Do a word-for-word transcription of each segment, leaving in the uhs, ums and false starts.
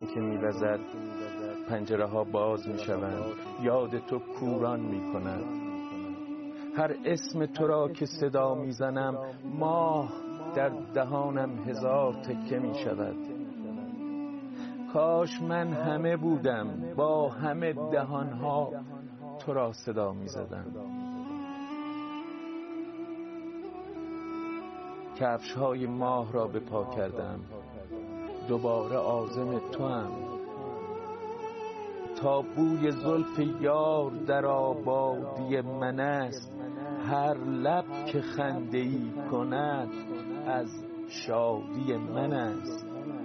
که می‌وزد پنجره ها باز می‌شوند، یاد تو کوران می‌کند. هر اسم تو را که صدا می‌زنم ماه در دهانم هزار تکه می‌شود. کاش من همه بودم با همه دهان‌ها تو را صدا می‌زدم. کفش‌های ماه را به پا کردم، دوباره عازم توام. تا بوی زلف یار در آبادی من است، هر لب که خنده‌ای کند از شادی من است.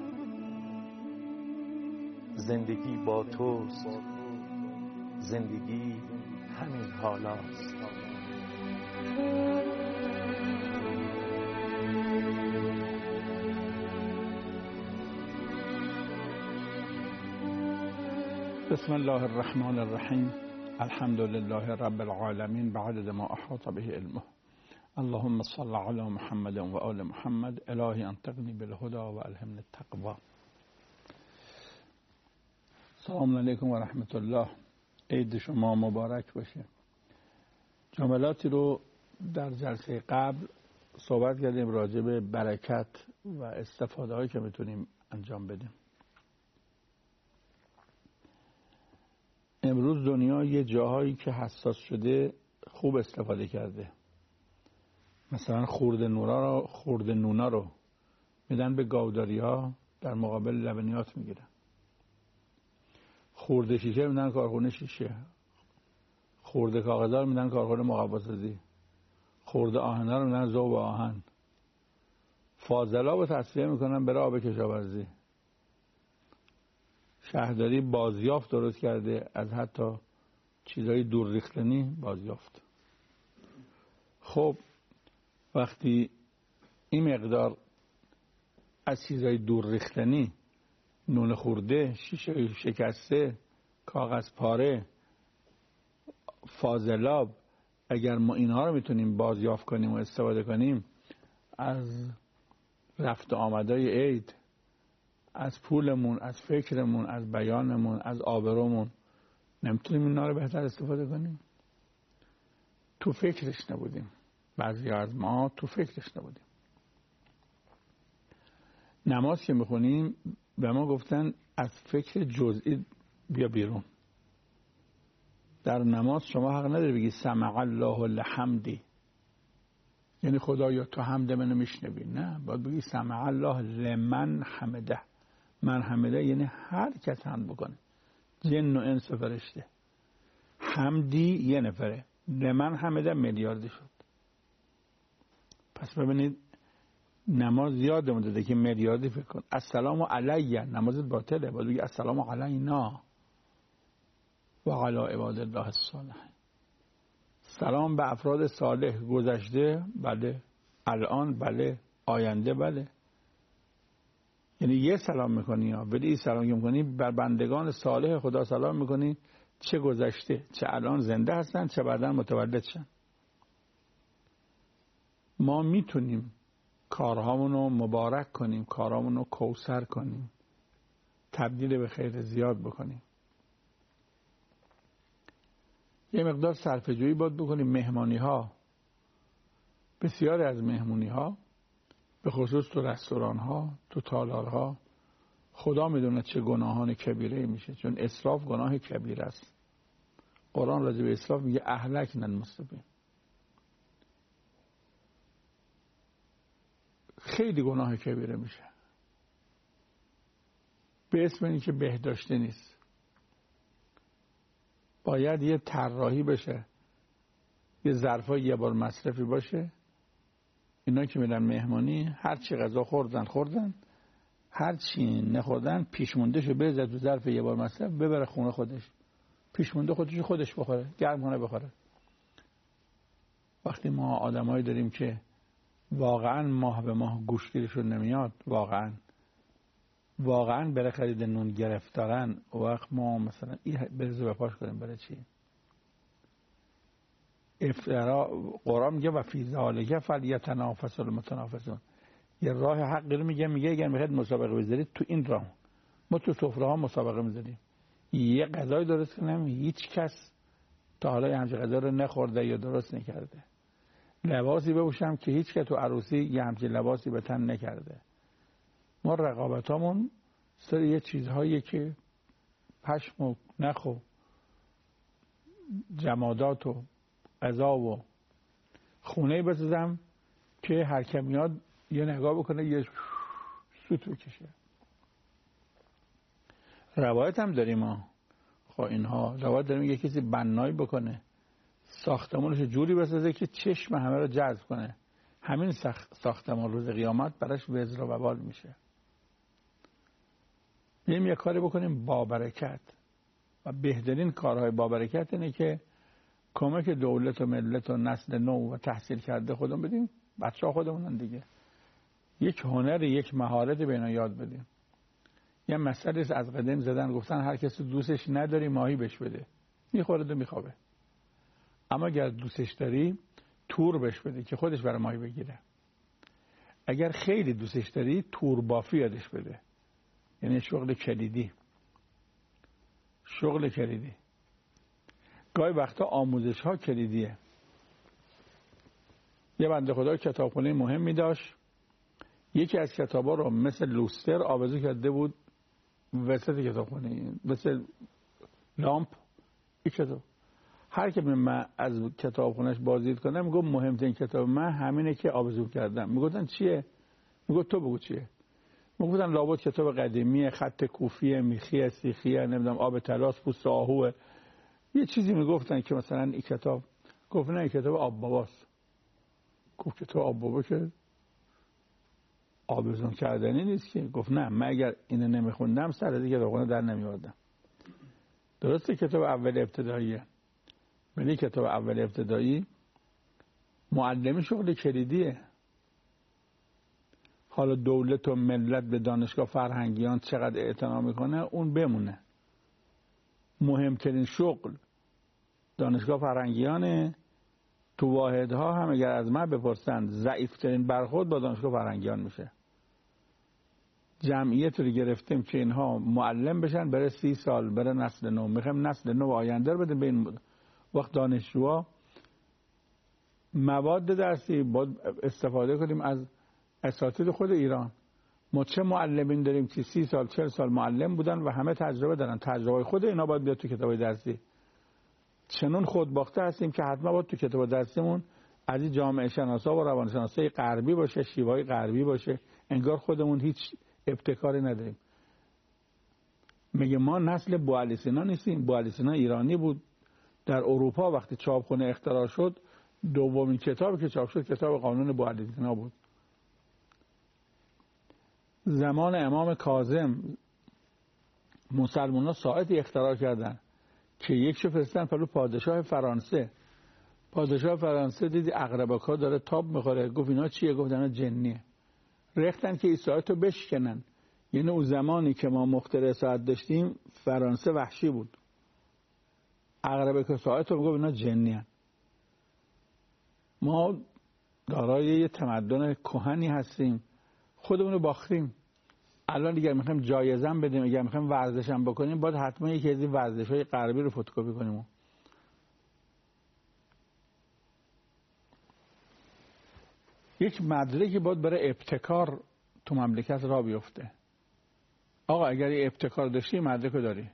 زندگی با توست، زندگی همین حالاست. بسم الله الرحمن الرحیم. الحمد لله رب العالمین بعدد ما احاط به علمه. اللهم صل علی محمد و آل محمد. الهی انطقنی بالهدى و الهمنی التقوی. سلام علیکم و رحمت الله. عید شما مبارک باشه. جملاتی رو در جلسه قبل صحبت کردیم راجع به برکت و استفاده هایی که میتونیم انجام بدیم. امروز دنیا یه جاهایی که حساس شده خوب استفاده کرده. مثلا خورده نونا رو خورده نونا رو میدن به گاوداری ها، در مقابل لبنیات میگیرن. خورده شیشه میدن کارخونه شیشه، خورده کاغذار میدن کارخونه مقواسازی، خورده آهنا رو میدن ذوب آهن، فاضلاب رو تصفیه میکنن برای آب کشاورزی. شهرداری بازیافت درست کرده از حتی چیزهای دور ریختنی بازیافت. خب وقتی این مقدار از چیزهای دور ریختنی، نون خورده، شیشه شکسته، کاغذ پاره، فاضلاب، اگر ما اینها رو میتونیم بازیافت کنیم و استفاده کنیم از رفت آمدای عید، از پولمون، از فکرمون، از بیانمون، از آبرومون، نمیتونیم اینا رو بهتر استفاده کنیم؟ تو فکرش نبودیم. بعضی از ما تو فکرش نبودیم. نماز که میخونیم به ما گفتن از فکر جزئی بیا بیرون. در نماز شما حق نداری بگی سمع الله لحمدی، یعنی خدایا تو حمد منو میشنوی. نه، باید بگی سمع الله لمن حمده. من حمده یعنی هر کس حمد بکنه، جن و انس و فرشته. حمدی یه نفره، لمن حمده میلیاردی شد. پس ببینید نماز یادمون داده که میلیاردی فکر کن. السلام علیه، نمازت باطله، باید بگی السلام علینا و علی عباد الله الصالحین. سلام به افراد صالح، گذشته بله، الان بله، آینده بله. یعنی یه سلام میکنی یا ولی سلام میکنی بر بندگان صالح خدا سلام میکنی، چه گذشته چه الان زنده هستن چه بعداً متولد شن. ما میتونیم کارهامون رو مبارک کنیم، کارهامون رو کوثر کنیم، تبدیل به خیر زیاد بکنیم. یه مقدار صرفه‌جویی باید بکنیم. مهمانی ها، بسیاری از مهمونی ها، به خصوص تو رستوران ها، تو تالار ها، خدا میدونه چه گناهان کبیره میشه، چون اسراف گناه کبیره است. قرآن راجع به اسراف میگه اهلکنا المسرفین. خیلی گناه کبیره میشه به اسم اینکه بهداشته نیست. باید یه طراحی بشه، یه ظرفای یه بار مصرفی باشه. اینا که میرن مهمانی هر چی غذا خوردن خوردن، هر چی نخوردن پیشموندهشو بریزه تو ظرف یه بار مصرف، ببره خونه خودش، پیشمونده خودش خودش بخوره، گرم کنه بخوره. وقتی ما آدمایی داریم که واقعا ماه به ماه گوشگیرشون نمیاد، واقعا واقعا برای خرید نون گرفتارن، وقت ما مثلا این بریزه بپاش کنیم برای چی؟ افترا. قرآن میگه و فی ذالک فلیتنافس المتنافسون. یه راه حقی رو میگه، میگه اگر میخواید مسابقه بذارید تو این راه ما تو سفره ها مسابقه می‌ذاریم یه غذای درست کنیم هیچ کس تا حالا همچین غذا رو نخورده یا درست نکرده. لباسی بپوشم که هیچ کس تو عروسی یه همچین لباسی به تن نکرده. ما رقابتامون سر یه چیزهایی که پشم و نخ و جمادات و غذا و خونه بسازم که هر کی میاد یه نگاه بکنه یه سوت بکشه. روایت هم داریم ما. خب اینها روایت داریم یه کسی بنایی بکنه ساختمانش جوری بسازه که چشم همه رو جذب کنه، همین ساختمان روز قیامت براش وزر و وبال میشه. میریم یه کاری بکنیم با برکت و بهترین کارهای با برکت اینه که کمک دولت و ملت و نسل نو و تحصیل کرده خودمون بدیم، بچه ها خودمونن دیگه، یک هنر یک مهارت به اینا یاد بدیم. یه مسئله از قدیم زدن گفتن هر کسی دوستش نداری ماهی بهش بده، میخوره و میخوابه. اما اگر دوستش داری تور بهش بده که خودش برای ماهی بگیره. اگر خیلی دوستش داری تور بافی یادش بده، یعنی شغل کلیدی. شغل کلیدی گاهی وقتا آموزش ها کلیدیه. یه بنده خدا کتابخونه مهمی داشت، یکی از کتابا رو مثل لوستر آویزون کرده بود وسط کتابخونه، مثل لامپ این کتاب. هر که من از کتابخونهش بازدید کنه میگه مهمترین کتاب من همینه که آویزون کردم. میگفتن چیه؟ میگفت تو بگو چیه؟ میگفتن لابد کتاب قدیمی، خط کوفی، میخی، سیخی، نمیدونم آب طلاس، پوست آهوه، یه چیزی میگفتن که مثلا این کتاب. گفت نه این کتاب آب باباست. گفت کتاب آب بابا که آویزون کردنی نیست که. گفت نه من اگر اینو نمیخوندم سر دیگه کتابخونه در نمیوردم. درسته کتاب اول ابتداییه، ولی کتاب اول ابتدایی معلمی شغل کلیدیه. حالا دولت و ملت به دانشگاه فرهنگیان چقدر اعتنا میکنه اون بمونه. مهمترین شغل دانشگاه فرهنگیانه. تو واحدها هم اگر از من بپرسن ضعیفترین برخورد با دانشگاه فرهنگیان میشه. جمعیت رو گرفتیم که اینها معلم بشن برای سی سال برای نسل نو. میخوایم نسل نو آینده رو بدیم به این وقت. دانشجوها مواد درسی باید استفاده کنیم از اساتید خود ایران. ما چه معلمین داریم که سی سال چهل سال معلم بودن و همه تجربه دارن. تجربه خود اینا باید بیاد تو کتاب درسی. چنون خود باخته هستیم که حتما باید تو کتاب درسیمون از این جامعه شناسا و روانشناسای غربی باشه، شیوهای غربی باشه. انگار خودمون هیچ ابتکاری نداریم. میگه ما نسل بوعلی سینا نیستیم. بوعلی سینا ایرانی بود. در اروپا وقتی چاپخونه اختراع شد دومین کتابی که چاپ شد کتاب قانون بوعلی سینا بود. زمان امام کاظم مسلمان‌ها ساعتی اختراع کردن که یک شو فرستن پلو پادشاه فرانسه. پادشاه فرانسه دیدی عقربک‌ها داره تاب میخوره، گفت اینا چیه؟ گفت اینا جنیه. ریختن که این ساعت رو بشکنن. یعنی اون زمانی که ما مخترع ساعت داشتیم فرانسه وحشی بود. عقربک ساعت رو گفت اینا جنیه. ما دارای یه تمدن کهنی هستیم، خودمون رو باختیم. الان دیگه میخوایم جایزه بدیم، اگه میخوایم ورزش هم بکنیم باید حتما یکی از این ورزش‌های غربی رو فتوکپی کنیم. یک مدرکی باید برای ابتکار تو مملکت را بیفته. آقا اگر یه ابتکار داشتی مدرک رو داری.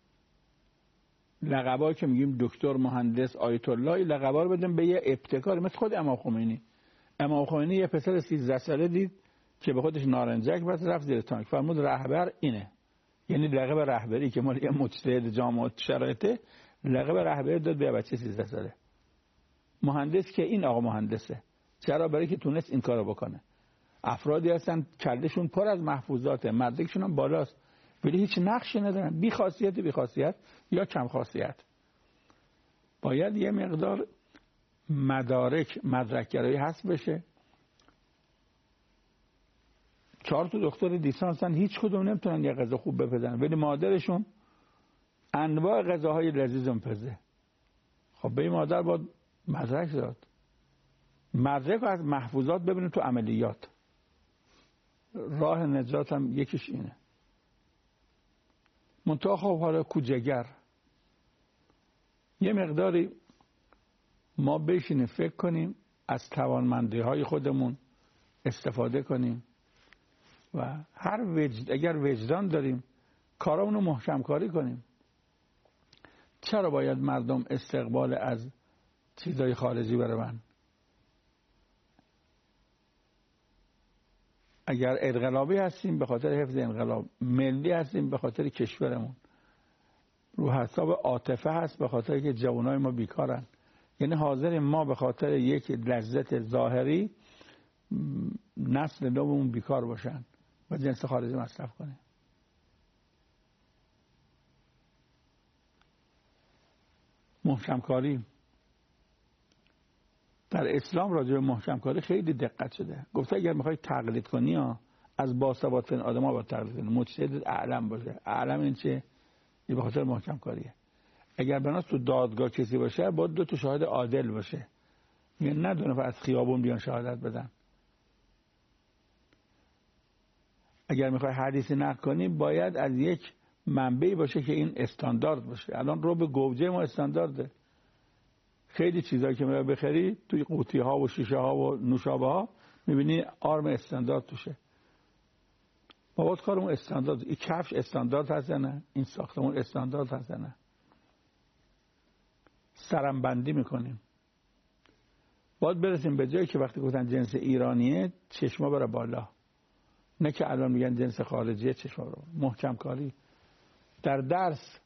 لقبایی که میگیم دکتر، مهندس، آیت الله، لقبا رو بدیم به یه ابتکار. مثل خود امام خمینی. امام خمینی یه پسر سیزده ساله دید که به خودش نارنجک بس رفت زیر تانک، فرمود رهبر اینه. یعنی لقب رهبری که مال یه مجتهد جامعه شرایطه، لقب رهبری داد به بچه سیزده ساله. مهندس که این آقا مهندسه. چرا؟ برای که تونست این کارو بکنه. افرادی هستن کلشون پر از محفوظاته، مدرکشون هم بالاست ولی هیچ نقشی ندارن، بی خاصیت بی خاصیت یا کم خاصیت. باید یه مقدار مدارک مدرکگرایی هست بشه. چهار تا دکتر لیسانسن هیچ کدوم نمیتونن یه غذا خوب بپزن ولی مادرشون انواع غذاهای لذیذ میپزه. خب به این مادر باید مدرک داد. مدرک از محفوظات ببینیم تو عملیات. راه نجات هم یکیش اینه. منتها خب حالا کوچگر یه مقداری ما بشینیم فکر کنیم، از توانمندی های خودمون استفاده کنیم و هر وجد اگر وجدان داریم کارامون رو محکم کاری کنیم. چرا باید مردم استقبال از چیزای خارجی برون؟ اگر انقلابی هستیم به خاطر حفظ انقلاب، ملی هستیم به خاطر کشورمون، رو حساب عاطفه هست به خاطر که جوانای ما بیکارن. یعنی حاضر ما به خاطر یک لذت ظاهری نسل نومون بیکار باشن و جنس خارجی مصرف کنه. محکم کاری در اسلام راجع به محکم کاری خیلی دقت شده. گفته اگر میخوای تقلید کنی ها از باثبات‌ترین آدم‌ها باید تقلید کنی، مجتهد اعلم باشه. اعلم این چه؟ این به خاطر محکم کاریه. اگر بناس تو دادگاه کسی باشه باید دو تا شاهد عادل باشه، میگن نه دو نفر از خیابون بیان شهادت بدن. اگر میخوای حدیثی نقل کنی باید از یک منبعی باشه که این استاندارد باشه. الان رو به گوجه ما استاندارده. خیلی چیزایی که میخوای بخری توی قوطی ها و شیشه ها و نوشابه ها میبینی آرم استاندارد توشه. ما باید کارمون استاندارد. این کفش استاندارد هست نه؟ این ساختمون استاندارد هست نه؟ سرم بندی میکنیم. باید برسیم به جایی که وقتی گفتن جنس ایرانیه چشما بره بالا، نه که الان میگن جنس خارجیه چشما بره بالا. محکم کاری در درس،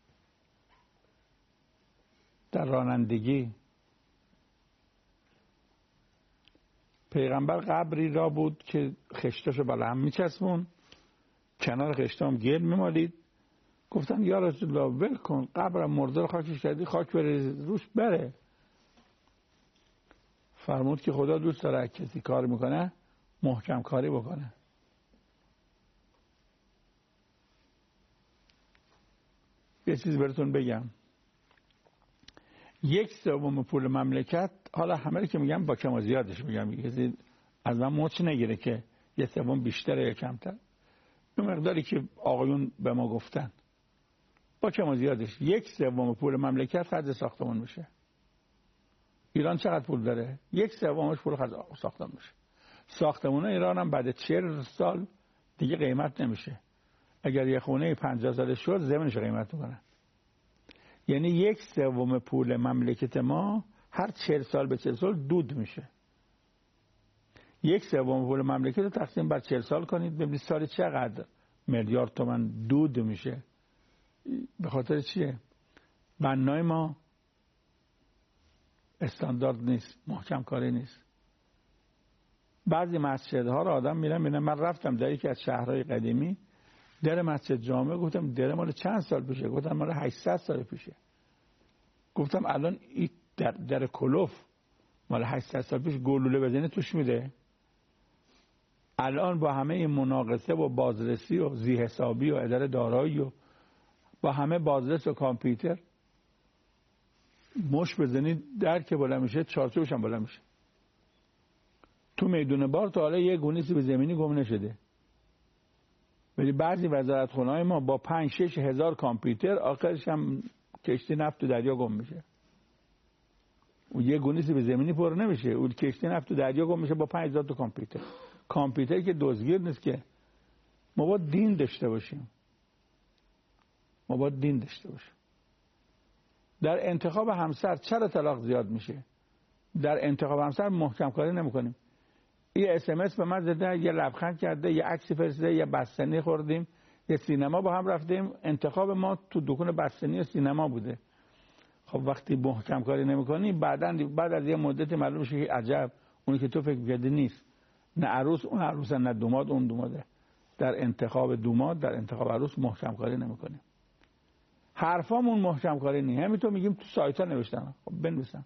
در رانندگی. پیغمبر قبری را بود که خشتاشو بالا هم میچسبون، کنار خشتام گل میمالید. گفتن یا رسول الله ول کن، قبرم مرده رو خاکش کردی، خاک بره روش بره. فرمود که خدا دوست داره کسی کار میکنه محکم کاری بکنه. یه چیز براتون بگم، یک سوم پول مملکت، حالا همه که میگم با کم و زیادش میگم، کسی از من مچ نگیره که یه سوم بیشتره یا کمتر، اون مقداری که آقایون به ما گفتن با کم و زیادش یک سوم پول مملکت خرج ساختمان میشه. ایران چقدر پول داره؟ یک سومش پول خرج ساختمان میشه. ساختمان ایران هم بعد چهل سال دیگه قیمت نمیشه. اگر یه خونه پنجاه ساله شد زمینش قیمت میکنه. یعنی یک سوم پول مملکت ما هر چهل سال به چهل سال دود میشه. یک سوم پول مملکت رو تقسیم بر چهل سال کنید ببینید سال چقدر میلیارد تومان دود میشه. به خاطر چیه؟ بنای ما استاندارد نیست، محکم کاری نیست. بعضی مسجدها رو آدم میرن میرن. من رفتم در یکی از شهرهای قدیمی، در مسجد جامع، گفتم در مال چند سال پیشه؟ گفتم مال هشتصد سال پیشه. گفتم الان این در, در کلوف مال هشتصد سال پیش گلوله بزنه توش میده. الان با همه این مناقصه و بازرسی و ذی حسابی و اداره دارایی و با همه بازرس و کامپیوتر مش بزنید در که بالا میشه، چارچوبش هم بالا میشه. تو میدون بار تا حالا یه گونیسی به زمینی گم نشده. ولی بعضی وزارتخونه‌های ما با پنج شش هزار کامپیوتر آخرش هم کشتی نفت تو دریا گم میشه. و یه گونیسی به زمینی پر نمیشه، اون کشتی نفت تو دریا گم میشه با پنج هزار تا کامپیوتر. کامپیوتری که دزدگیر نیست که. ما باید دین داشته باشیم. ما باید دین داشته باشیم. در انتخاب همسر چرا طلاق زیاد میشه؟ در انتخاب همسر محکم کاری نمیکنیم. یه اس ام اس به من زده، یه لبخند کرده، یه عکسی فرستاده، یه بستنی خوردیم، یه سینما با هم رفتیم. انتخاب ما تو دکون بستنی و سینما بوده. خب وقتی محکم کاری نمیکنی بعداً بعد از یه مدتی معلوم میشه که عجب اونی که تو فکر می‌کردی نیست. نه عروس اون عروسه، نه دوماد اون دوماده. در انتخاب دوماد، در انتخاب عروس محکم کاری نمیکنیم. حرفامون محکم کاری نیست. همینطور میگیم تو سایت‌ها نوشتن. خب بنویسن.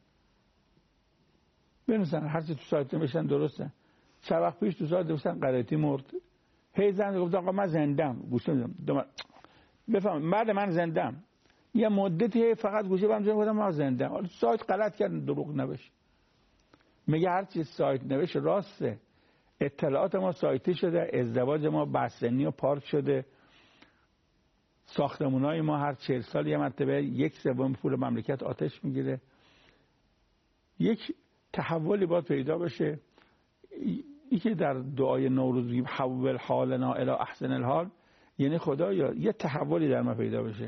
بنویسن هر چی تو سایت نوشتن درسته. چند وقت پیش تو سایت نوشتن قرائتی مرد. هی زن گفت آقا من زندم. گوش نمیدم. بفهم بعد من زندم. یه مدتی فقط گوشه برم جلو گفتم من زندم. حالا سایت غلط کردن، دروغ نوشت. میگه هر چی سایت نوشت راسته. اطلاعات ما سایتی شده، ازدواج ما بستنی و پارک شده. ساختمونای ما هر چهل سال یه مرتبه یک سوم پول مملکت آتش میگیره. یک تحولی باید پیدا بشه. این که در دعای نوروز میگیم حول حالنا الی احسن الحال، یعنی خدایا یه تحولی در ما پیدا بشه.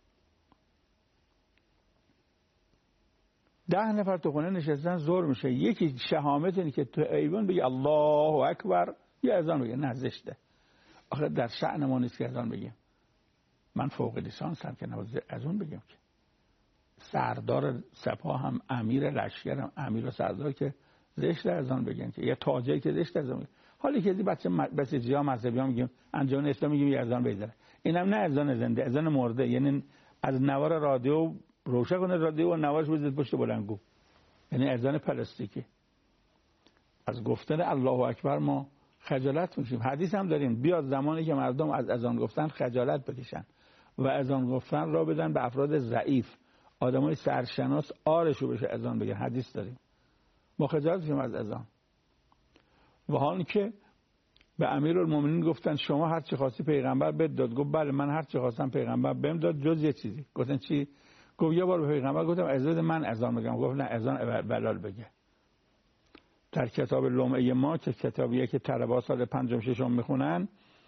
ده نفر تو خونه نشستن زور میشه، یکی شهامت اینه که تو ایوان بگی الله اکبر یا اذان بگه. نه زشته. آخه در شأن ما نیست که اذان بگیم. من فوق لیسانس هم که نباید اذان بگم که. سردار سپاه هم امیر لشکر هم امیر و سردار که زشت اذان بگن که، یا تاجری که زشت اذان بگن. حالی که بچه بسیجی‌ها مذهبی‌ها میگیم انجمن اسلامی میگیم یه اذان بگذاره. اینم نه اذان زنده، اذان مرده. یعنی از نوار رادیو روشن کنه رادیو و نوارش بزنید پشت بلندگو، یعنی اذان پلاستیکی. از گفتن الله اکبر ما خجالت میکشیم. حدیث هم داریم بیاد زمانی که مردم از اذان گفتن خجالت بکشن و اذان گفتن را بدن به افراد ضعیف، آدمای سرشناس آرشو بشه اذان بگن. حدیث داریم. ما خجالت میکشیم از اذان. و حالی که به امیرالمومنین گفتن شما هر چی خواستی پیغمبر بهت داد. گفت بله من هر چی خواستم پیغمبر بهم داد جز یه چیزی. گفتن چی؟ گفت یه بار به پیغمبر گفتم اجازه من اذان بگم. گفت نه اذان بلال بگه. در کتاب لمعه ما که کتابیه که طلبه سال پنجم ششم میخونن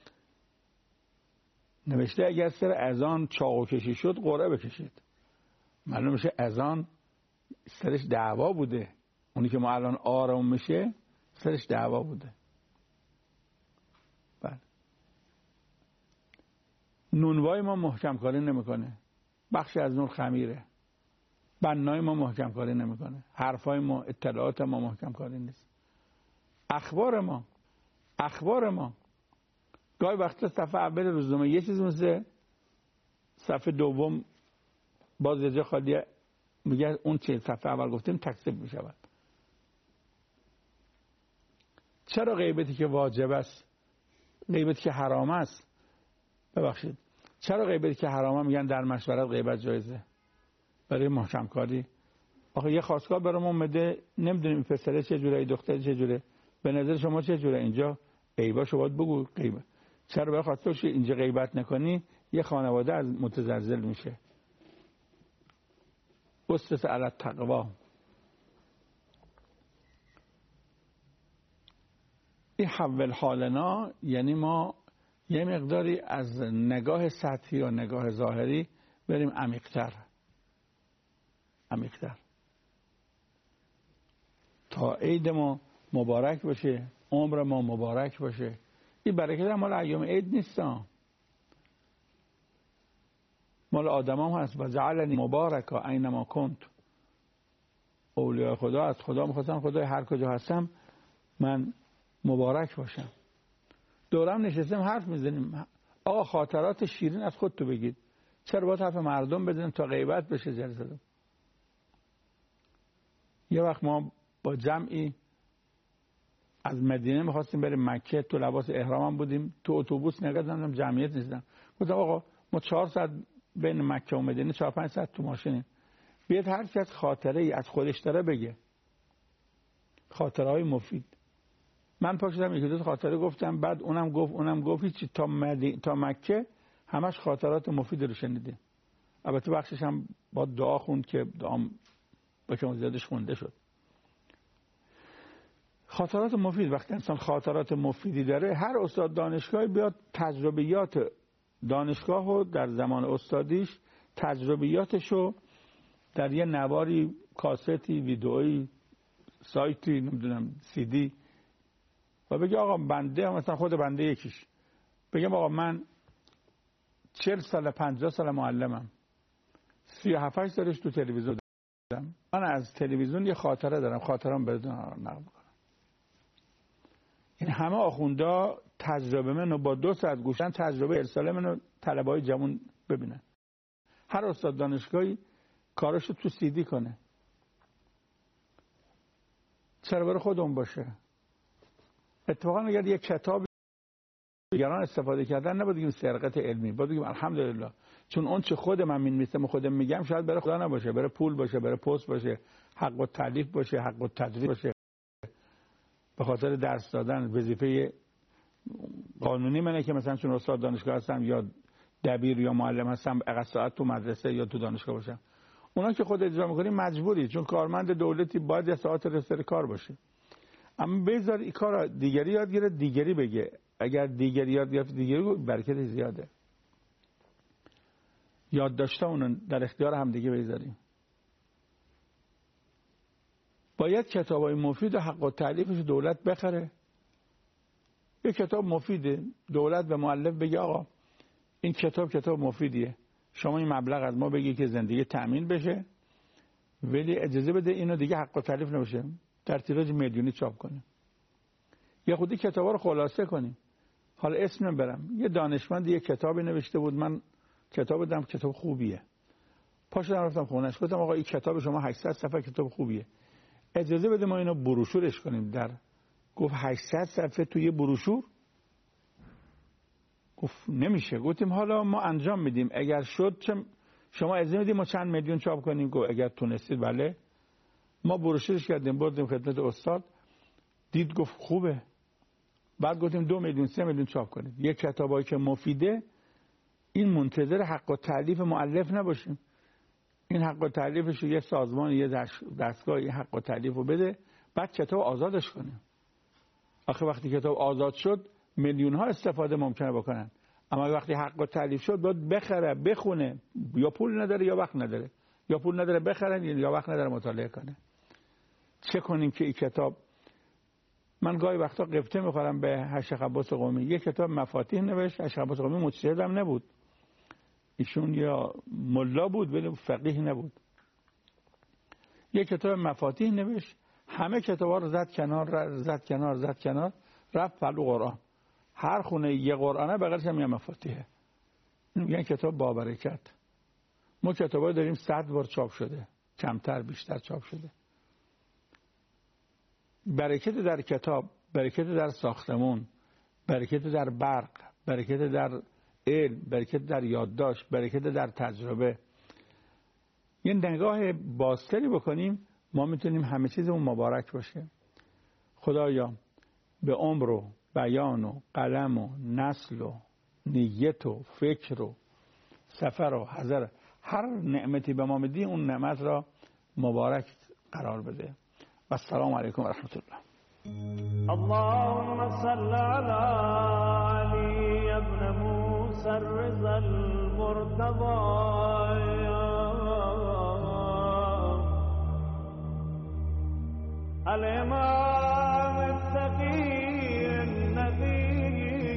نوشته اگر سر اذان چاقو کشی شد قرعه بکشید. معلوم میشه اذان سرش دعوا بوده. اونی که ما الان آرام میشه سرش دعوا بوده. بله. نونوای ما محکم کاری نمیکنه. بخشی از نون خمیره. بنای ما محکم کاری نمیکنه. حرفای ما، اطلاعات ما محکم کاری نیست. اخبار ما اخبار ما گاهی وقتا صفحه اول روزنامه یه چیز میشه، صفحه دوم باز یه جا خالی میگه اون چه صفحه اول گفتیم تکذیب میشود. چرا غیبتی که واجب است، غیبتی که حرام است، ببخشید چرا غیبتی که حرامه میگن در مشورت غیبت جایزه برای محکم کاری؟ آخه یه خواستگار برام اومده نمیدونیم این پسره چه جوره، این دختره چه جوره، به نظر شما چه جوره؟ اینجا غیباشو باید بگو. غیبت چرا برای خواستگار اینجا غیبت نکنی؟ یه خانواده از متزلزل میشه. اسس علی التقوا. این حول حالنا یعنی ما یه مقداری از نگاه سطحی و نگاه ظاهری بریم عمیق‌تر عمیق‌تر تا عید ما مبارک باشه، عمر ما مبارک باشه. این برکت هم مال ایام عید نیستم، مال آدم هم هست. و جعلنی مبارکا اینما کنت. اولیاء خدا از خدا میخواستم خدای هر کجا هستم من مبارک باشم. دورم نشستیم حرف میزنیم. آقا خاطرات شیرین از خود تو بگید. چرا باید حرف مردم بزنیم تا غیبت بشه جلسه؟ یه وقت ما با جمعی از مدینه میخواستیم بریم مکه، تو لباس احرامم بودیم، تو اتوبوس نگاه کردم جمعیت نیستم. گفتم آقا ما چهار ساعت بین مکه و مدینه، چهار پنج ساعت تو ماشینیم، بیاد هر کس خاطره ای از خودش داره بگه، خاطره های مفید. من پا شدم یکی دو خاطره گفتم، بعد اونم گفت اونم گفت، هیچی تا مدینه تا مکه همش خاطرات مفید رو شنیدیم. البته بخشش هم با دعا خوند که دعام با که زیادش خونده شد. خاطرات مفید، وقتی انسان خاطرات مفیدی داره، هر استاد دانشگاهی بیاد تجربیات دانشگاهو در زمان استادیش تجربیاتشو در یه نواری، کاستی، ویدئویی، سایتی، نمیدونم سی دی، و بگه آقا بنده مثلا خود بنده یکیش بگم آقا من چهل سال پنجاه سال معلمم، سی و هفت سالش تو تلویزیون دارم، من از تلویزیون یه خاطره دارم، خاطرم بدون نقل کنم. این همه آخوندا تجربه منو با دو ساعت گوشن تجربه ارسال منو طلبه‌های جوان ببینن. هر استاد دانشگاهی کاراشو تو سی دی کنه. چرا برای خودمون باشه؟ اتفاقا اگر یک کتاب دیگران استفاده کردن نباید بگیم سرقت علمی، باید بگیم الحمدلله، چون اون چه خود من می‌نویسم و خودم میگم شاید برای خدا نباشه، برای پول باشه، برای پست باشه، حق التألیف باشه، حق التدریس باشه، به خاطر درس دادن. وظیفه قانونی منه که مثلا چون استاد دانشگاه هستم یا دبیر یا معلم هستم اقصا ساعت تو مدرسه یا تو دانشگاه باشم. اونا که خود اجرا میکنی مجبوری، چون کارمند دولتی باید یه ساعت رسر کار باشه. اما بذار این کار دیگری یاد گیره، دیگری بگه. اگر دیگری یاد گرفت دیگری برکت زیاده. یاد داشته اونو در اختیار هم دیگه بذاریم. باید کتابای مفید و حق و تألیفش دولت بخره. یه کتاب مفیده، دولت به مؤلف بگه آقا این کتاب کتاب مفیدیه، شما این مبلغ از ما بگی که زندگی تأمین بشه، ولی اجازه بده اینو دیگه حق و تألیف نباشه، در تیراژ میلیونی چاپ کنیم. یا خودی کتابا رو خلاصه کنیم. حالا اسم نبرم، یه دانشمند یه کتابی نوشته بود، من کتاب دیدم کتاب خوبیه. پاشدم رفتم خونش گفتم آقا این کتاب شما هشتصد صفحه کتاب خوبیه، اجازه بده ما اینو بروشورش کنیم. در گفت هشتصد صفحه توی بروشور؟ گفت نمیشه. گفتیم حالا ما انجام میدیم، اگر شد چه شما اجازه میدیم ما چند میلیون چاپ کنیم؟ گفت اگر تونستید بله. ما بروشورش کردیم، بردیم خدمت استاد، دید گفت خوبه. بعد گفتیم دو میلیون سه میلیون چاپ کنید. یک کتابایی که مفیده این منتظر حق و تألیف مؤلف نباشیم، این حق و تألیفش یه سازمان یه دستگاه یه حق و تألیف رو بده، بعد کتاب آزادش کنیم. آخه وقتی کتاب آزاد شد میلیون ها استفاده ممکنه بکنن، اما وقتی حق و تألیف شد باید بخره بخونه، یا پول نداره یا وقت نداره، یا پول نداره بخرن یا وقت نداره مطالعه کنه. چه کنیم که این کتاب، من گاهی وقتا قبطه میخورم به هشت عباس قمی، یه کتاب مفاتیح نوشت. هشت عباس قمی مجتهد هم نبود، ایشون یا ملا بود ولی فقیه نبود. یه کتاب مفاتیح نوشت، همه کتابا رو زد کنار زد کنار زد کنار رفت پلو قرآن. هر خونه یه قرآنه بغلش هم یه مفاتیحه. میگن کتاب با برکت. ما کتابا داریم صد بار چاپ شده، کمتر بیشتر چاپ شده. برکت در کتاب، برکت در ساختمون، برکت در برق، برکت در علم، برکت در یادداشت، برکت در تجربه. یه نگاه بازتری بکنیم، ما میتونیم همه چیزمون مبارک باشه. خدایا به عمر و بیان و قلم و نسل و نیت و فکر و سفر و حضر، هر نعمتی به ما میدی اون نعمت را مبارک قرار بده. و السلام علیکم و رحمت الله. اللهم صل على علي ابن موسى الرضا المرتضى الإمام التقي النبي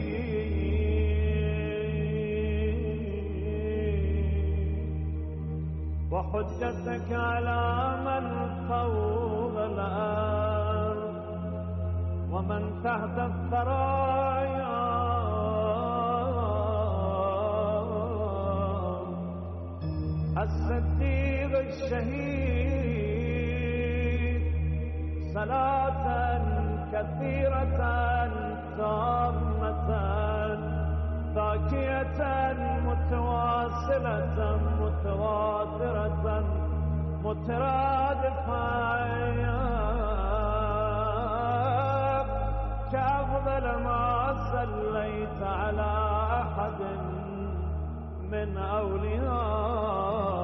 وحجتك على من فوق الأرض ومن تحت الثرايا الصديق الشهيد صلاة كثيرة تامة باقية متواصلة متواترة مترادفة كأفضل ما صليت على أحد من أولياء